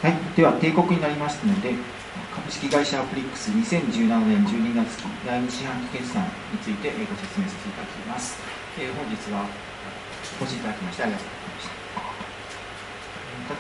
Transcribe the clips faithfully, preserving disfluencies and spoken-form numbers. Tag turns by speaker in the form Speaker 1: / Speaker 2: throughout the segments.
Speaker 1: はい、では定刻になりましたので、株式会社アプリックスにせんじゅうななねんじゅうにがつ期だいに四半期決算についてご説明させていただきます。えー、本日はお越しいただきましてありがとうございました。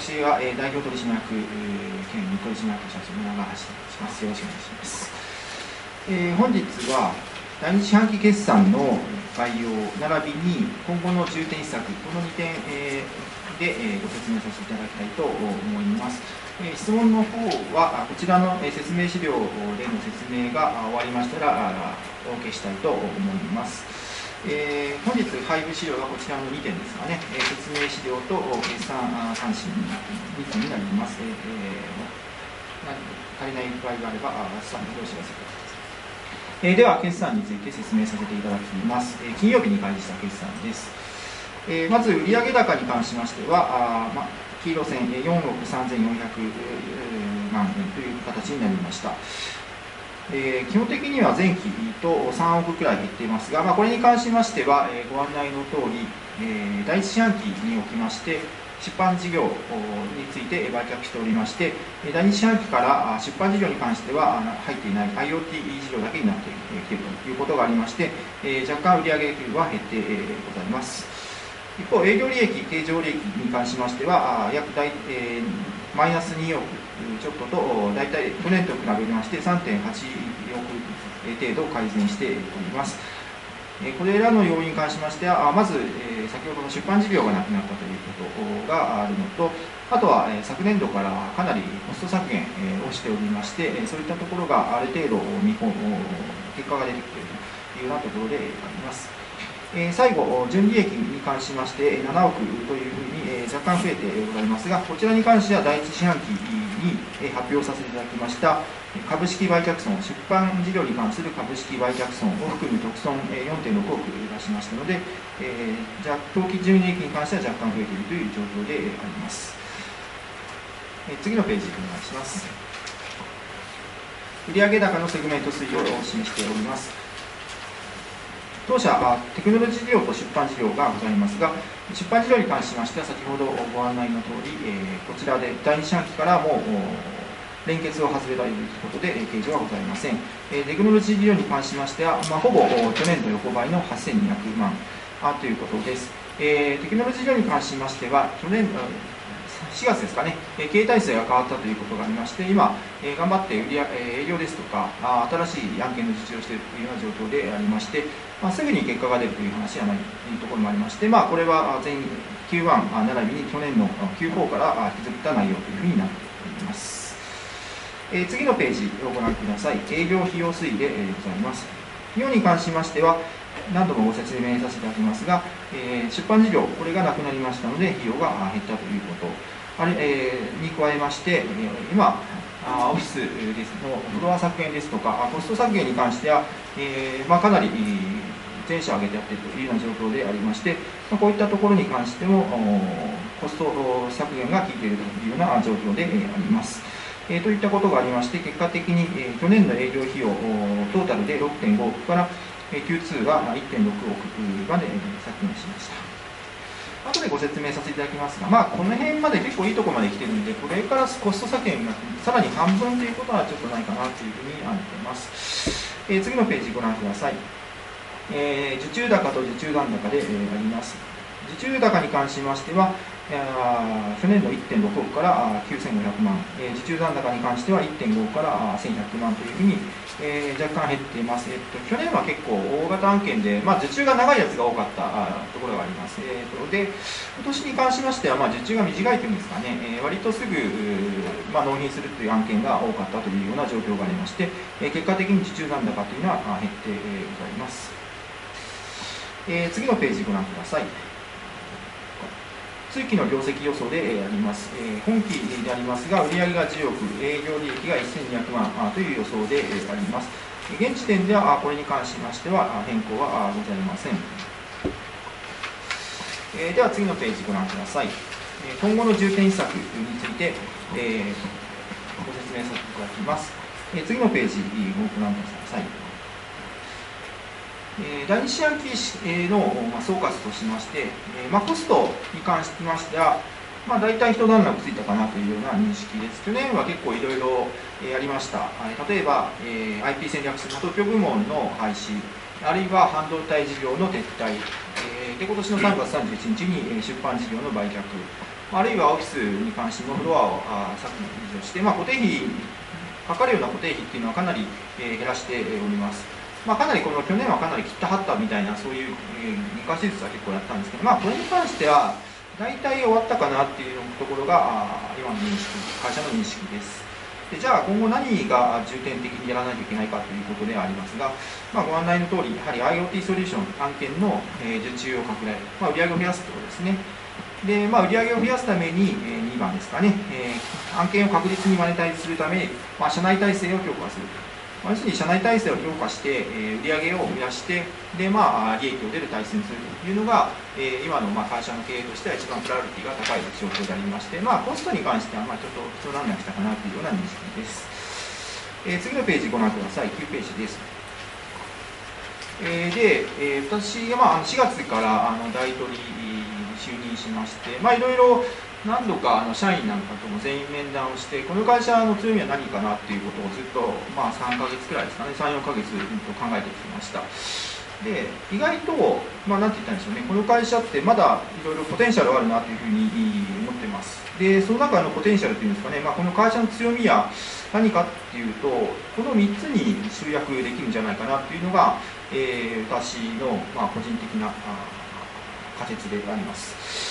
Speaker 1: 私は、えー、代表取締役兼取締役社長の長橋と申します。よろしくお願いします。えー、本日はだいに四半期決算の概要並びに今後の重点施策、このにてん、えーでご説明させていただきたいと思います。質問の方は、こちらの説明資料での説明が終わりましたら、お受けしたいと思います。えー、本日配布資料はこちらのにてんですがね、説明資料と決算関心にてんになります。えー、足りない場合があれば、スタンドでお知らせください。えー、では、決算について説明させていただきます。えー、金曜日に開示した決算です。えー、まず売上高に関しましては、あま、黄色線よんおくさんぜんよんひゃくまんえんという形になりました。えー、基本的には前期とさんおくくらい減っていますが、まあ、これに関しましては、えー、ご案内の通り、えー、だいいち四半期におきまして、出版事業について売却しておりまして、だいに四半期から出版事業に関しては入っていない アイオーティー 事業だけになってきているということがありまして、えー、若干売上額は減ってございます。一方、営業利益、経常利益に関しましては、約大、えー、マイナスにおくちょっとと、大体去年と比べまして さんてんはちおく程度改善しております。これらの要因に関しましては、まず、えー、先ほどの出版事業がなくなったということがあるのと、あとは、えー、昨年度からかなりコスト削減、えー、をしておりまして、そういったところがある程度見込む結果が出てきているというようなところであります。えー、最後、純利益に関しましてななおくというふうに、えー、若干増えてございますが、こちらに関してはだいいち四半期に、えー、発表させていただきました株式売却損、出版事業に関する株式売却損を含む特損 よんてんろくおく出しましたので、えー、じゃ当期純利益に関しては若干増えているという状況であります。えー、次のページお願いします。売上高のセグメント推移を示しております。当社はテクノロジー事業と出版事業がございますが、出版事業に関しましては、先ほどご案内の通り、えー、こちらでだいに四半期からも連結を外れたということで、計上はございません。えー、テクノロジー事業に関しましては、まあ、ほぼ去年度横ばいのはっせんにひゃくまんあということです。えー、テクノロジー事業に関しましては、去年しがつですかね、経営体制が変わったということがありまして、今、えー、頑張って売り営業ですとか、あ新しい案件の受注をしているというような状況でありまして、まあ、すぐに結果が出るという話はないというところもありまして、まあ、これは前 キューワン 並びに去年の キューフォー から引きずった内容というふうになっております。えー、次のページをご覧ください。営業費用推移でございます。費用に関しましては、何度もご説明させていただきますが、えー、出版事業、これがなくなりましたので、費用が減ったということ。あれえー、に加えまして、今、オフィスですのフロア削減ですとか、コスト削減に関しては、えーまあ、かなり全社上げてやっているというような状況でありまして、まあ、こういったところに関しても、コスト削減が効いているというような状況であります。えー、といったことがありまして、結果的に、えー、去年の営業費用、トータルで ろくてんごおくから、キューツー が いってんろくおくまで削減しました。後でご説明させていただきますが、まあ、この辺まで結構いいところまで来てるので、これからコスト削減がさらに半分ということはちょっとないかなというふうに思っています。えー、次のページご覧ください。えー、受注高と受注残高で、えー、あります。受注高に関しましては、去年の いってんろくおくからきゅうせんごひゃくまん、えー、受注残高に関しては いってんご からせんひゃくまんというふうに、えー、若干減っています。えっと、去年は結構大型案件で、まあ、受注が長いやつが多かったところがあります。えー、とで、今年に関しましては、まあ、受注が短いというんですかね、えー、割とすぐ、まあ、納品するという案件が多かったというような状況がありまして、えー、結果的に受注残高というのは減ってございます。えー、次のページご覧ください。通期の業績予想であります。えー、本期でありますが、売上がじゅうおく、営業利益がせんにひゃくまんという予想であります。現時点では、これに関しましては変更はございません。えー、では次のページご覧ください。今後の重点施策について、えー、ご説明させていただきます。えー、次のページをご覧ください。だいに四半期の総括としまして、まあ、コストに関しましては、 まあ、大体一段落ついたかなというような認識です。去年は結構いろいろやりました。例えば、えー、アイピー 戦略室の東京部門の廃止、あるいは半導体事業の撤退、えー、で今年のさんがつさんじゅういちにちに出版事業の売却、あるいはオフィスに関してのフロアをあ削除して、まあ、固定費、かかるような固定費っていうのはかなり、えー、減らしております。まあ、かなりこの去年はかなり切ったはったみたいな、そういう、えー、二化手術は結構やったんですけど、まあ、これに関しては、大体終わったかなっていうところが、あ今の認識、会社の認識です。でじゃあ、今後何が重点的にやらないといけないかということでありますが、まあ、ご案内の通り、やはり IoT ソリューション案件の、えー、受注を拡大、まあ、売上を増やすということですね。で、まあ、売上を増やすために、えー、にばんですかね、えー、案件を確実にマネタイズするために、まあ、社内体制を強化する。まあ、要するに社内体制を強化して、えー、売上を増やして、で、まあ、利益を出る体制にするというのが、えー、今の、まあ、会社の経営としては一番プライオリティが高い状況でありまして、まあ、コストに関しては、まあ、ちょっと一段落したかなというような認識です。えー、次のページご覧ください。きゅうページです。えー、で、えー、私が、まあ、しがつからあの大取り就任しまして、まあ、いろいろ何度かあの社員なんかとも全員面談をして、この会社の強みは何かなっていうことをずっと、まあ、さんかげつくらいですかね、さん、よんかげつずっと考えてきました。で、意外と、まあ、なんて言ったんでしょうね、この会社ってまだいろいろポテンシャルあるなというふうに思ってます。で、その中のポテンシャルというんですかね、まあ、この会社の強みや何かっていうと、このみっつに集約できるんじゃないかなっていうのが、えー、私の、まあ、個人的な仮説であります。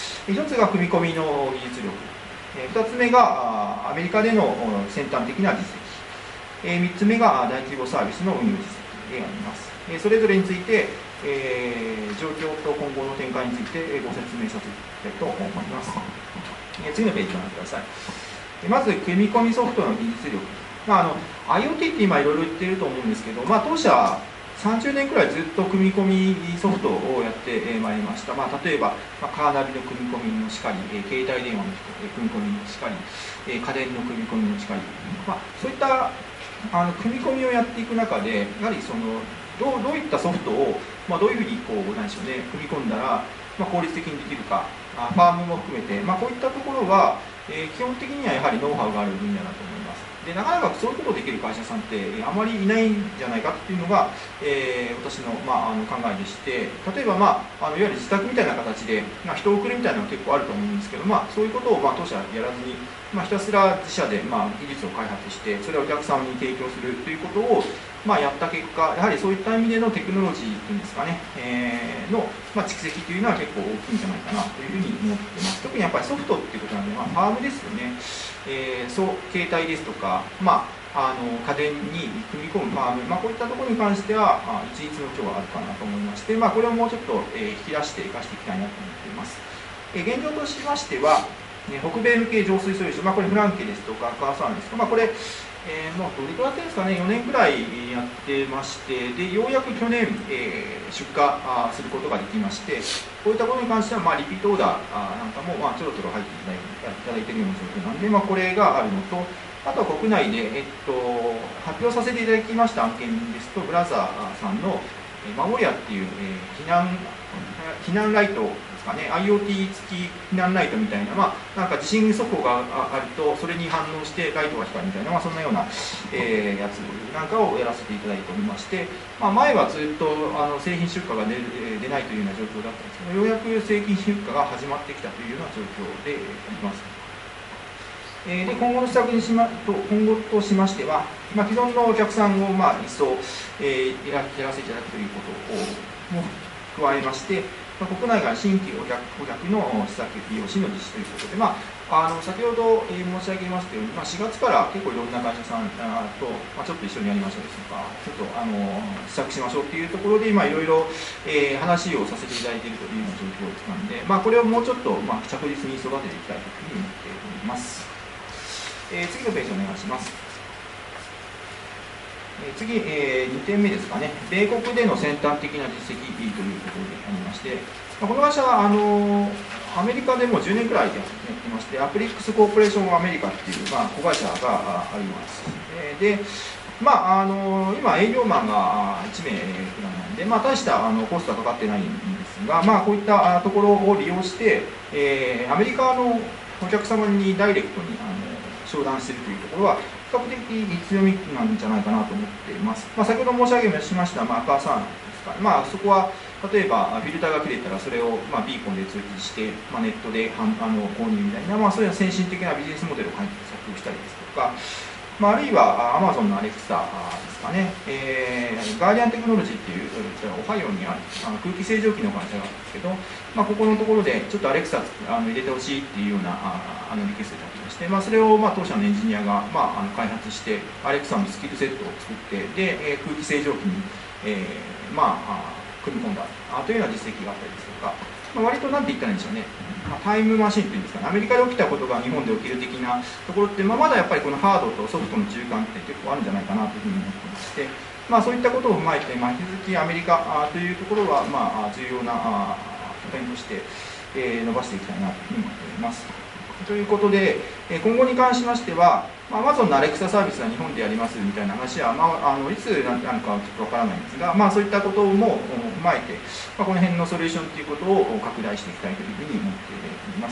Speaker 1: ひとつが組み込みの技術力、ふたつめがアメリカでの先端的な実績、みっつめが大規模サービスの運用実績であります。それぞれについて、えー、状況と今後の展開についてご説明させたいと思います。次のページをご覧ください。まず、組み込みソフトの技術力。まあ、あの IoT って今いろいろ言っていると思うんですけど、まあ、当社さんじゅうねんくらいずっと組み込みソフトをやってまいりました。まあ、例えば、まあ、カーナビの組み込みのしかり、携帯電話の組み込みのしかり、家電の組み込みのしかり、まあ、そういったあの組み込みをやっていく中で、やはりそのどう、どういったソフトを、まあ、どういうふうにこう何でしょうね、組み込んだら、まあ、効率的にできるか、あファームも含めて、まあ、こういったところは、えー、基本的にはやはりノウハウがある分野だと思います。でなかなかそういうことをできる会社さんってあまりいないんじゃないかっていうのが、えー、私の、まあ、あの考えでして、例えば、まあ、あのいわゆる自宅みたいな形で、まあ、人を送るみたいなのが結構あると思うんですけど、まあ、そういうことを、まあ、当社やらずに、まあ、ひたすら自社で、まあ、技術を開発して、それをお客様に提供するということを、まあ、やった結果、やはりそういった意味でのテクノロジーというんですかね、えー、の、まあ、蓄積というのは結構大きいんじゃないかなというふうに思っています。特にやっぱりソフトっていうことなんで、まあ、ファームですよね。えー、そう携帯ですとか、まあ、あの家電に組み込むファーム、まあ、こういったところに関しては、あ、一律の今日はあるかなと思いまして、まあ、これをもうちょっと、えー、引き出して生かしていきたいなと思っています。えー、現状としましては、ね、北米向け浄水ソリューション、まあ、これフランケですとか、カーサーンですとか、まあ、これ、えー、もうどれくらいやってるんですかね、よねんくらいやってまして、でようやく去年、えー、出荷あすることができまして、こういったことに関しては、まあ、リピートオーダーあなんかも、まあ、ちょろちょろ入っていただいているような状況なんで、まあ、これがあるのと、あとは国内で、えっと、発表させていただきました案件ですと、ブラザーさんの、えー、マモリアっていう、えー、避難避難ライトですかね、IoT 付き避難ライトみたいな、まあ、なんか地震速報があると、それに反応してライトが光るみたいな、まあ、そんなような、えー、やつなんかをやらせていただいておりまして、まあ、前はずっとあの製品出荷が出出ないというような状況だったんですけど、ようやく製品出荷が始まってきたというような状況であります。えー、で今後の施策にしまと今後としましては、まあ、既存のお客さんを、まあ、一層、えー、やらせていただくということをも加えまして、まあ、国内外新規お客お客の施策利用しの実施ということで、まあ、あの先ほど、えー、申し上げましたように、まあ、しがつから結構いろんな会社さんと、まあ、ちょっと一緒にやりましょうですとか、ちょっとあの施策しましょうというところで、まあ、いろいろ、えー、話をさせていただいているというような状況ですので、まあ、これをもうちょっと、まあ、着実に育てていきたいというふうに思っております。えー、次のページお願いします。えー、次、えー、にてんめですかね、米国での先端的な実績ということでありまして、この会社はあのアメリカでもじゅうねんくらいやってまして、アプリックスコーポレーションアメリカっていう、まあ、子会社があります。えー、でまあ、あの今、営業マンがいちめいくらいなんで、まあ、大したあのコストはかかってないんですが、まあ、こういったところを利用して、えー、アメリカのお客様にダイレクトにあの商談しているというところは、比較的強みなんじゃないかなと思っています。まあ、先ほど申し上げました、まあ、アクアサーナですかね、まあ、そこは例えばフィルターが切れたら、それをまあビーコンで通知して、まあ、ネットであの購入みたいな、まあ、そういう先進的なビジネスモデルを開発したりですとか、まあ、あるいは Amazon の Alexa ですかね、えー、ガーディアンテクノロジーっていう、オハイオにあるあの空気清浄機の会社があるんですけど、まあ、ここのところでちょっと Alexa あの入れてほしいっていうようなああのリクエストがありまして、まあ、それをまあ当社のエンジニアが、まあ、あの開発して、Alexa のスキルセットを作って、で、えー、空気清浄機に、えー、まあ、組み込んだというような実績があったりですとか、まあ、割となんて言ったらいいんでしょうね、まあ、タイムマシンというんですかね、アメリカで起きたことが日本で起きる的なところって、まあ、まだやっぱりこのハードとソフトの中間って結構あるんじゃないかなというふうに思っていまして、まあ、そういったことを踏まえて、まあ、引き続きアメリカというところは、まあ、重要な拠点として、えー、伸ばしていきたいなというふうに思っております。ということで、今後に関しましては、Amazon の Alexa サービスは日本でやりますみたいな話は、まあ、あのいつなるかはちょっとわからないんですが、まあ、そういったことも踏まえて、まあ、この辺のソリューションということを拡大していきたいというふうに思っております。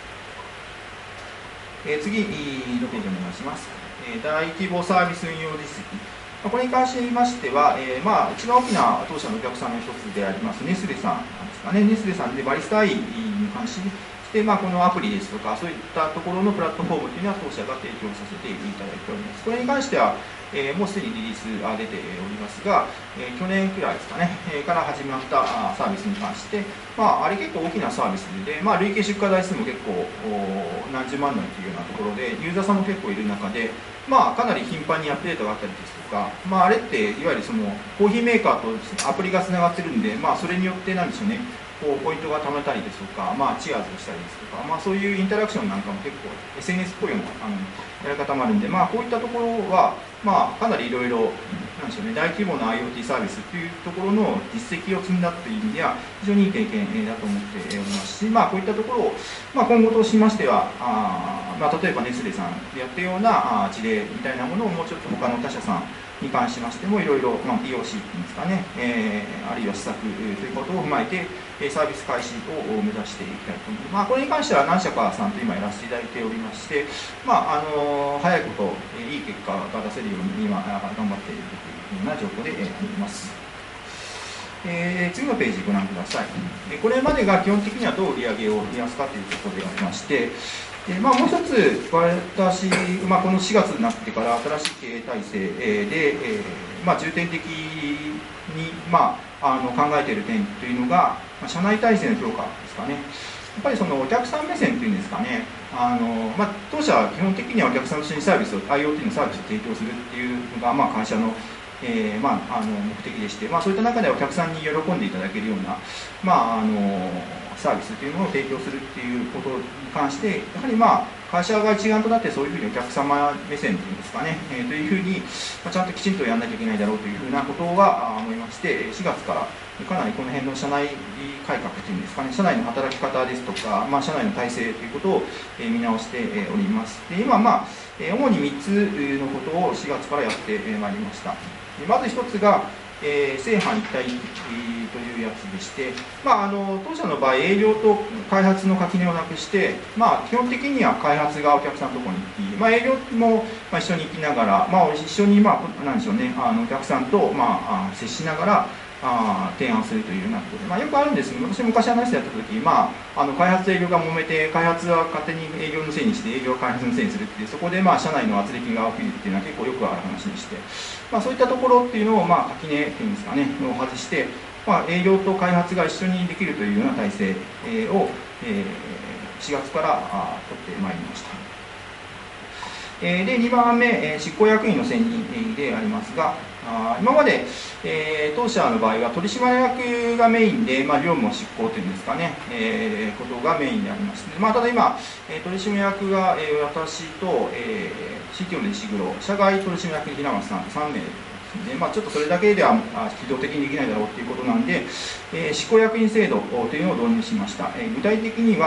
Speaker 1: えー、次のページお願いします。えー、大規模サービス運用実績。これに関しましては、えーまあ、一番大きな当社のお客さんの一つでありますネスレさんですかね、ネスレさんでバリスタアイに関しでまあ、このアプリですとか、そういったところのプラットフォームというのは当社が提供させていただいております。これに関しては、えー、もうすでにリリースが出ておりますが、えー、去年くらいですかね、えー、から始まったサービスに関して、まあ、あれ結構大きなサービスで、まあ、累計出荷台数も結構何十万台というようなところで、ユーザーさんも結構いる中で、まあ、かなり頻繁にアップデートがあったりですとか、まあ、あれっていわゆるそのコーヒーメーカーとアプリがつながってるんで、まあ、それによってなんでしょうね、こうポイントが貯めたりですとか、まあ、チアーズをしたりですとか、まあ、そういうインタラクションなんかも結構 エスエヌエス っぽいようなあのやり方もあるんで、まあ、こういったところは、まあ、かなりいろいろなんでしょうね、大規模な IoT サービスというところの実績を積んだという意味では非常にいい経験だと思っておりますし、まあ、こういったところを、まあ、今後としましてはあ、まあ、例えばネスレさんでやったような事例みたいなものをもうちょっと他の他社さんに関しましてもいろいろ ピーオーシー っていうんですかね、えー、あるいは施策ということを踏まえてサービス開始を目指していきたいと思います。まあ、これに関しては何社かさんと今やらせていただいておりまして、まあ、あの早いこと、いい結果が出せるように今頑張っているというような状況であります。えー、次のページご覧ください。これまでが基本的にはどう売り上げを増やすかというところでありまして、えーまあ、もう一つ、私、まあ、このしがつになってから新しい経営体制で、えーまあ、重点的に、まあ、あの考えている点というのが、まあ、社内体制の強化ですかね。やっぱりそのお客さん目線というんですかね、あのまあ、当社は基本的にはお客さんと一緒にサービスを、IoT のサービスを提供するっていうのが、まあ、会社のえーまあ、あの目的でして、まあ、そういった中でお客さんに喜んでいただけるような、まあ、あのサービスというものを提供するっていうことに関して、やはり、まあ、会社が一丸となってそういうふうにお客様目線というんですかね、えー、というふうに、まあ、ちゃんときちんとやらなきゃいけないだろうというふうなことは思いまして、しがつからかなりこの辺の社内改革というんですかね、社内の働き方ですとか、まあ、社内の体制ということを見直しております。で今、まあ、主にみっつのことをしがつからやってまいりました。まず一つが、えー、正反一体というやつでして、まあ、あの当社の場合、営業と開発の垣根をなくして、まあ、基本的には開発がお客さんのところに行き、まあ、営業も一緒に行きながら、まあ、一緒に、まあ、なんでしょうね、あのお客さんと、まあ、接しながら、あ提案するというようなことで、まあ、よくあるんですけど、私昔話してやったとき、まあ、あの開発と営業が揉めて、開発は勝手に営業のせいにして、営業は開発のせいにするっていう、そこでまあ社内の圧力が起きるっていうのは結構よくある話でして、まあ、そういったところっていうのを、まあ、垣根っていうんですかね、を外して、まあ、営業と開発が一緒にできるというような体制を、えー、しがつから取ってまいりました。でにばんめ、執行役員の選任でありますが、今まで、えー、当社の場合は取締役がメインで、まあ、業務を執行というんですかね、えー、ことがメインであります。まあ、ただ今、えー、取締役が、えー、私と、えー、シーティーオー の石黒、社外取締役平松さんとさんめいですね。まあ、ちょっとそれだけでは機動的にできないだろうということなんで、えー、執行役員制度というのを導入しました。えー、具体的には、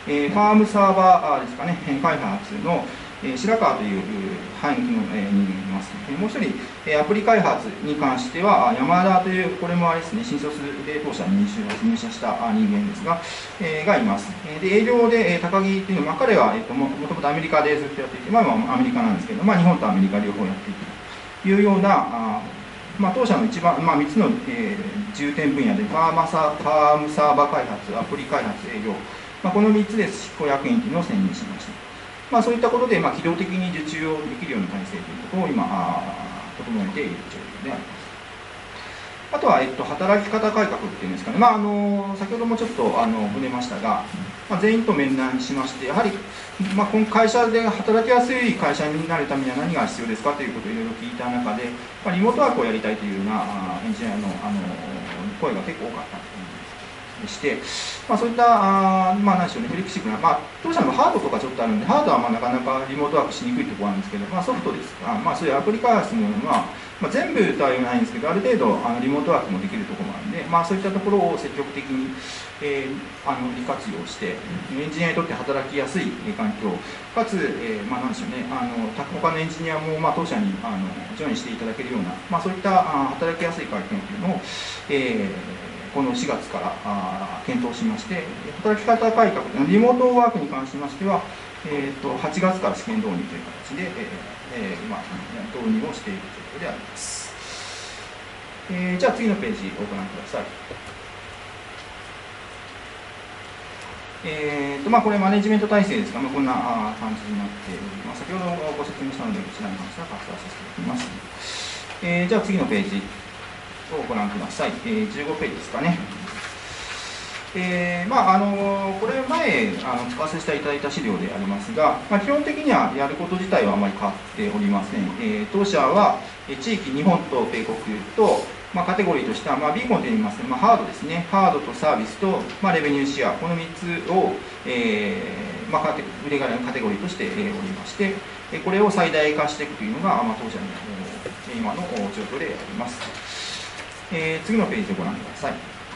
Speaker 1: えー、ファームサーバーですかね、開発の、えー、白川という範囲の、えー、人間がいます。もう一人、えー、アプリ開発に関しては、山田という、これもあれですね、新卒で当社に入社した人間ですが、えー、がいます。で、営業で、えー、高木というのは、まあ、彼は、えーと、も, もともとアメリカでずっとやっていて、まあ、まあ、アメリカなんですけど、まあ、日本とアメリカ両方やっていてというような、あまあ、当社の一番、まあ、みっつの、えー、重点分野でファーマサ、ファームサーバー開発、アプリ開発、営業、まあ、このみっつで執行役員というのを選任しました。まあ、そういったことで、まあ、機動的に受注をできるような体制ということを今、整えている状況であります。あとは、えっと、働き方改革っていうんですかね、まあ、あの先ほどもちょっとあの触れましたが、まあ、全員と面談しまして、やはり、まあ、この会社で働きやすい会社になるためには何が必要ですかということをいろいろ聞いた中で、まあ、リモートワークをやりたいというようなエンジニアのあの声が結構多かったでして、まあ、そういったあ、まあ、何でしょうね、フレキシブルな、まあ、当社のハードとかちょっとあるんで、ハードはまあなかなかリモートワークしにくいところなんですけど、まあ、ソフトですか、まあ、そういうアプリ開発のものは、まあ、全部とは言わないんですけど、ある程度あのリモートワークもできるところもあるんで、まあ、そういったところを積極的に、えー、あの利活用して、エンジニアにとって働きやすい環境、かつ、えーまあ、なんでしょうね、あの他のエンジニアも、まあ、当社にあのジョインしていただけるような、まあ、そういったあ働きやすい環境というのを、えーこのしがつからあ検討しまして、働き方改革、リモートワークに関しましては、えー、とはちがつから試験導入という形で、えーえー、今、導入をしている状況であります。えー、じゃあ次のページをご覧ください。えーとまあ、これ、マネジメント体制ですが、まあ、こんな感じになっております。先ほどご説明したので、こちらに関しては割愛させていただきます。えー、じゃあ次のページをご覧ください。えー、じゅうごページですかね。えーまあ、あのこれ前あの使わせていただいた資料でありますが、まあ、基本的にはやること自体はあまり変わっておりません。えー、当社は地域、日本と米国と、まあ、カテゴリーとしては、まあ、ビーコンといいます、まあ、ハードですね、ハードとサービスと、まあ、レベニューシェア、このみっつを、えーまあ、売り上げのカテゴリーとして、えー、おりまして、これを最大化していくというのが、まあ、当社の今の状況であります。えー、次のページをご覧ください。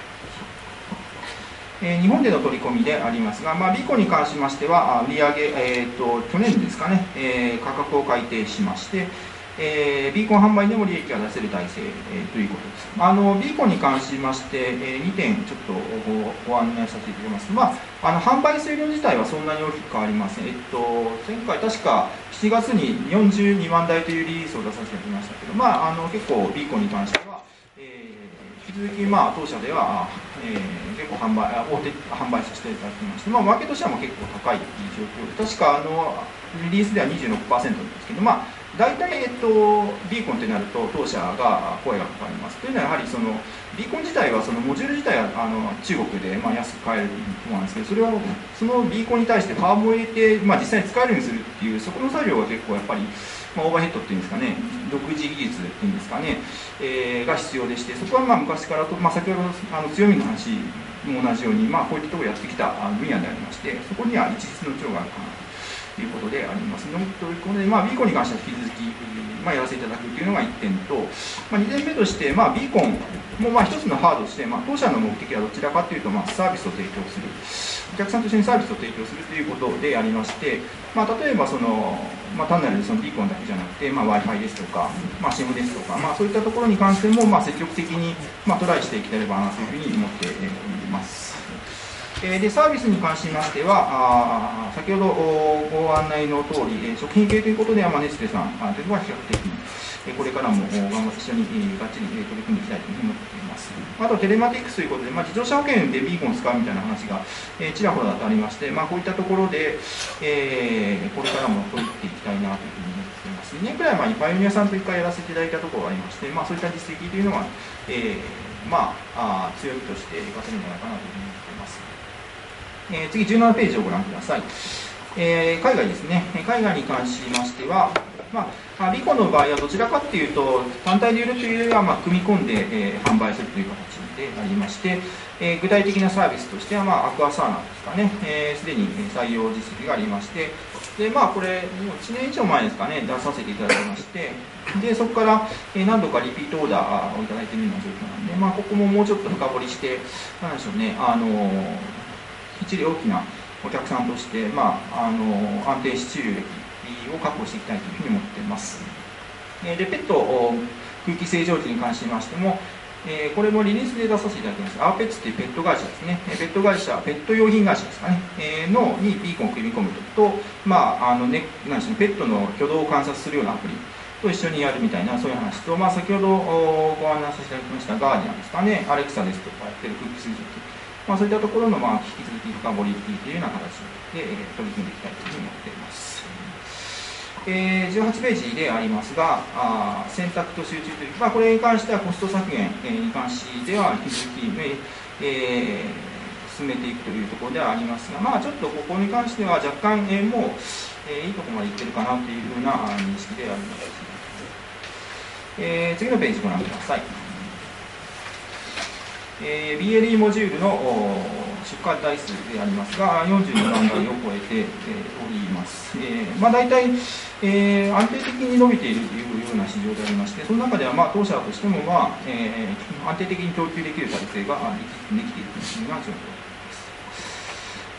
Speaker 1: えー、日本での取り込みでありますが、まあ、ビコに関しましては、売上、えーと、去年ですかね、えー、価格を改定しまして、えー、ビーコン販売でも利益が出せる体制、えー、ということです。あのビーコンに関しまして、えー、にてんちょっと ご, ご案内させていただきます。まあ、あの販売数量自体はそんなに大きく変わりません。えっと、前回確かしちがつによんじゅうにまんだいというリリースを出させていただきましたけど、まあ、あの結構ビーコンに関しては、引き続き、まあ、当社では、えー、結構販売、大手販売させていただきまして、まあ、マーケットシェアも結構高い状況で、確かあのリリースでは にじゅうろくパーセント なんですけど、まあ、大体、えっと、ビーコンってなると、当社が声がかかります。というのは、やはりそのビーコン自体は、そのモジュール自体はあの中国で、まあ、安く買えると思うんですけど、それをそのビーコンに対してファームを入れて、まあ、実際に使えるようにするっていう、そこの作業が結構やっぱり、まあ、オーバーヘッドっていうんですかね、独自技術っていうんですかね、えー、が必要でして、そこはまあ昔からと、まあ、先ほどあの強みの話も同じように、まあ、こういったところをやってきた分野でありまして、そこには一律の長があるかなということであります。ということで、まあ、ビーコンに関しては引き続き、まあ、やらせていただくというのがいってんと、まあ、にてんめとして、まあ、ビーコンもまあ一つのハードとして、まあ、当社の目的はどちらかというと、まあ、サービスを提供する、お客さんと一緒にサービスを提供するということでありまして、まあ、例えばその、まあ、単なるそのビーコンだけじゃなくて、まあ、Wi-Fi ですとか、まあ、シム ですとか、まあ、そういったところに関しても、まあ、積極的に、まあ、トライしていければなというふうに思っております。でサービスに関しましては、あ先ほどご案内の通り、食品系ということでは、まあ、ネスレさんというのは比較的、これからも頑張って一緒にがっちり取り組んでいきたいというふうに思っています。あと、テレマティクスということで、まあ、自動車保険でビーコンを使うみたいな話が、えー、ちらほらとありまして、まあ、こういったところで、えー、これからも取り入っていきたいなというふうに思っています。にねんくらい前にパイオニアさんと一回やらせていただいたところがありまして、まあ、そういった実績というのは、えーまあ、あ強みとして活かせるんじゃないかなというふうに思っています。えー、次、じゅうななページをご覧ください。えー、海外ですね、海外に関しましては、まあ、ビコンの場合はどちらかというと、単体で売るというよりは、まあ、組み込んで、えー、販売するという形でありまして、えー、具体的なサービスとしては、まあ、アクアサーナですかね、す、えー、で、に採用実績がありまして、でまあ、これ、もういちねん以上前ですかね、出させていただきまして、でそこから何度かリピートオーダーをいただいているような状況なんで、まあ、ここももうちょっと深掘りして、なんでしょうね、あのきっちり大きなお客さんとして、まあ、あの安定収益を確保していきたいというふうに思っています。で、ペット空気清浄機に関しましても、えー、これもリリースで出させていただきました、アーペッツというペット会社ですね、ペット会社、ペット用品会社ですかね、えー、のにビーコンを組み込むと、まああのね、なんでしょう、ペットの挙動を観察するようなアプリと一緒にやるみたいな、そういう話と、まあ、先ほどご案内させていただきましたガーディアンですかね、アレクサですとかやってる空気清浄機、まあ、そういったところの、まあ、引き続き深掘りというような形で、えー、取り組んでいきたいというふうに思っています。えー、じゅうはちページでありますが、あ選択と集中という、まあ、これに関してはコスト削減に関しては引き続き、えー、進めていくというところではありますが、まあ、ちょっとここに関しては若干、えー、もう、えー、いいところまでいってるかなというふうな認識であります。えー、次のページご覧ください。えー、ビーエルイー モジュールの出荷台数でありますが、よんじゅうにまんだいを超えて、えー、おります。えーまあ、大体、えー、安定的に伸びているというような市場でありまして、その中では、まあ、当社としても、まあえー、安定的に供給できる体制ができているというような状況です。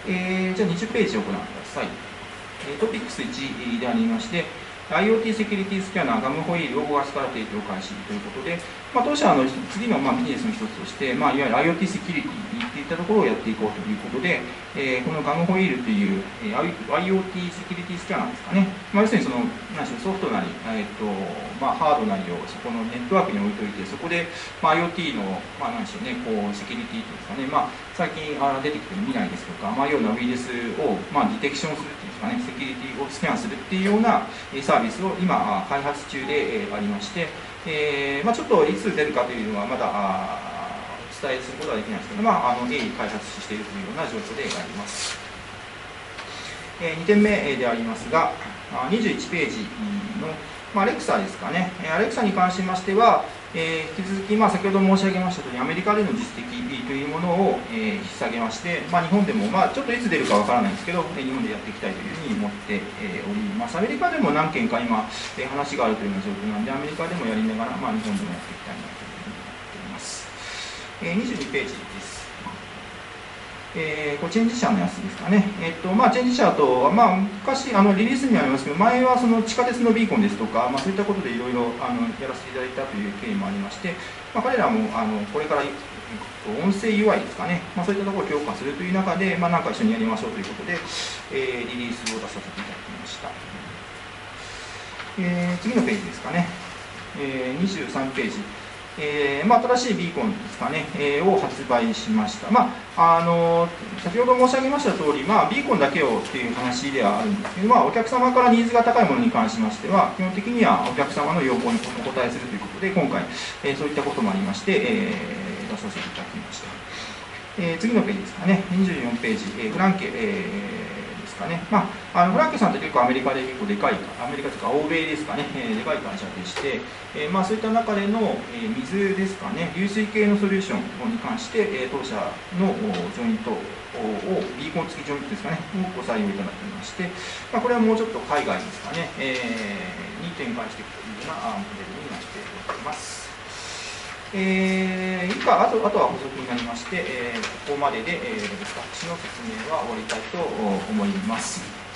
Speaker 1: えー、じゃあにじゅうページをご覧ください。トピックスいちでありまして、IoT セキュリティスキャナーガムホイールをごがつから提供開始ということで、まあ、当社の次のまあビジネスの一つとして、まあ、いわゆる IoT セキュリティといったところをやっていこうということで、えー、このガムホイールという、えー、IoT セキュリティスキャナーですかね、まあ、要するにその何でしょうソフトなり、えーとまあ、ハードなりをそこのネットワークに置いといて、そこで、まあ、IoT の、まあ、何でしょうね、こうセキュリティというですかね、まあ、最近あ出てきてる未来ですとか、まあ、ようなウイルスを、まあ、ディテクションするっていうんですかね、セキュリティをスキャンするっていうようなサービスを今開発中でありまして、えーまあ、ちょっといつ出るかというのはまだお伝えすることはできないんですけど、まあ、あの鋭意開発しているというような状況であります。えー、にてんめでありますが、にじゅういちページの、まあ、アレクサですかね、アレクサに関しましては、えー、引き続き、まあ、先ほど申し上げましたとおり、アメリカでの実績というものを、えー、引き下げまして、まあ、日本でも、まあ、ちょっといつ出るかわからないんですけど、日本でやっていきたいというふうに思って、えー、おります。アメリカでも何件か今、えー、話があるというような状況なので、アメリカでもやりながら、まあ、日本でもやっていきたいなというふうに思っています。えー、にじゅうにページです。えー、これチェンジ社のやつですかね、えっとまあ、チェンジ社とは、まあ、昔あのリリースにありますけど、前はその地下鉄のビーコンですとか、まあ、そういったことでいろいろやらせていただいたという経緯もありまして、まあ、彼らもあのこれから音声 ユーアイ ですかね、まあ、そういったところを強化するという中で、まあ、なんか一緒にやりましょうということで、えー、リリースを出させていただきました。えー、次のページですかね、えー、にじゅうさんページ。えーまあ、新しいビーコンですかね、えー、を発売しました。まああの先ほど申し上げました通り、まあ、ビーコンだけをっていう話ではあるんですけど、まあ、お客様からニーズが高いものに関しましては、基本的にはお客様の要望にお答えするということで、今回、えー、そういったこともありまして、えー、出させていただきました。えー、次のページですかね、にじゅうよんページ、えー、フランケ、えーかねまあ、あのフランケさんって結構アメリカで結構でかい、アメリカというか欧米ですかね、えー、でかい会社でして、えーまあ、そういった中での、えー、水ですかね、流水系のソリューションに関して、えー、当社のジョイントを、ビーコン付きジョイントですかね、をご採用いただきまして、まあ、これはもうちょっと海外ですかね、えー、に展開していくというようなモデルになっております。えー、以下あと、あとは補足になりまして、えー、ここまでで、えー、私の説明は終わりたいと思います。